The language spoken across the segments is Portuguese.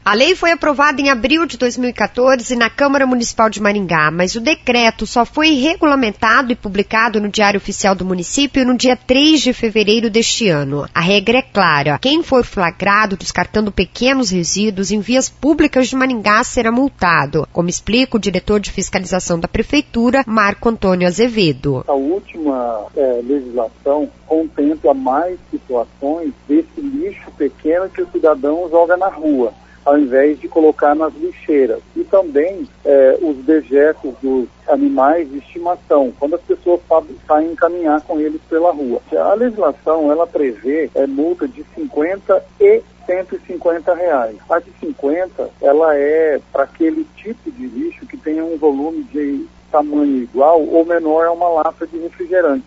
A lei foi aprovada em abril de 2014 na Câmara Municipal de Maringá, mas o decreto só foi regulamentado e publicado no Diário Oficial do município no dia 3 de fevereiro deste ano. A regra é clara: quem for flagrado descartando pequenos resíduos em vias públicas de Maringá será multado, como explica o diretor de fiscalização da Prefeitura, Marco Antônio Azevedo. A última legislação contempla mais situações desse lixo pequeno que o cidadão joga na rua, ao invés de colocar nas lixeiras. E também os dejetos dos animais de estimação, quando as pessoas saem caminhar com eles pela rua. A legislação, ela prevê multa de 50 e R$150. A de 50, ela é para aquele tipo de lixo que tem um volume de tamanho igual ou menor a uma lata de refrigerante.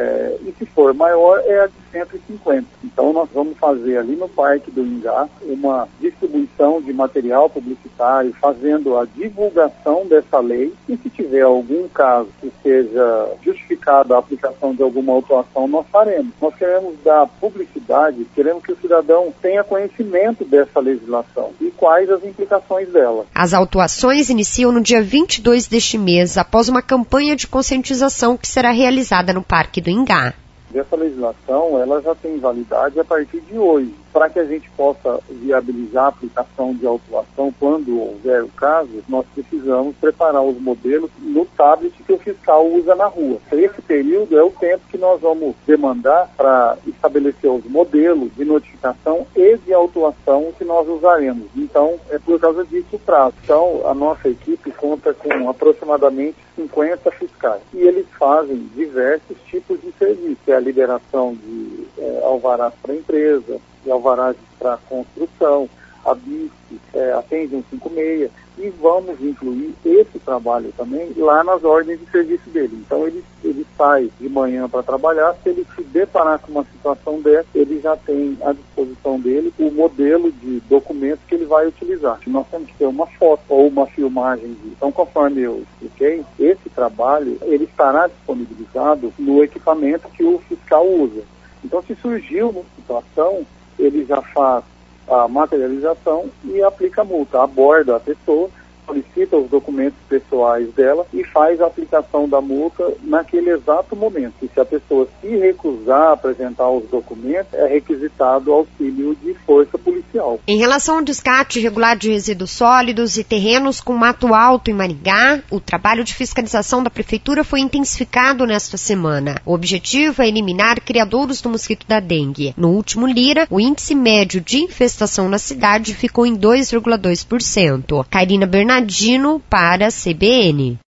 E se for maior, é a de 150. Então nós vamos fazer ali no Parque do Ingá uma distribuição de material publicitário, fazendo a divulgação dessa lei, e se tiver algum caso que seja justificada a aplicação de alguma autuação, nós faremos. Nós queremos dar publicidade, queremos que o cidadão tenha conhecimento dessa legislação e quais as implicações dela. As autuações iniciam no dia 22 deste mês, após uma campanha de conscientização que será realizada no Parque do Ingá. Essa legislação, ela já tem validade a partir de hoje. Para que a gente possa viabilizar a aplicação de autuação quando houver o caso, nós precisamos preparar os modelos no tablet que o fiscal usa na rua. Esse período é o tempo que nós vamos demandar para estabelecer os modelos de notificação e de autuação que nós usaremos. Então, é por causa disso o prazo. Então, a nossa equipe conta com aproximadamente 50 fiscais. E eles fazem diversos tipos de serviço. É a liberação de alvarás para a empresa, de alvarás para construção, a BIC, atende 156, e vamos incluir esse trabalho também lá nas ordens de serviço dele. Então ele sai de manhã para trabalhar, se ele se deparar com uma situação dessa, ele já tem à disposição dele o modelo de documento que ele vai utilizar. Nós temos que ter uma foto ou uma filmagem disso. Então, conforme eu expliquei, esse trabalho ele estará disponibilizado no equipamento que o fiscal usa. Então, se surgiu uma situação, ele já faz a materialização e aplica a multa, aborda a pessoa, solicita os documentos pessoais dela e faz a aplicação da multa naquele exato momento. E se a pessoa se recusar a apresentar os documentos, é requisitado auxílio de força policial. Em relação ao descarte irregular de resíduos sólidos e terrenos com mato alto em Maringá, o trabalho de fiscalização da Prefeitura foi intensificado nesta semana. O objetivo é eliminar criadouros do mosquito da dengue. No último Lira, o índice médio de infestação na cidade ficou em 2,2%. Cairina Bernardino para a CBN.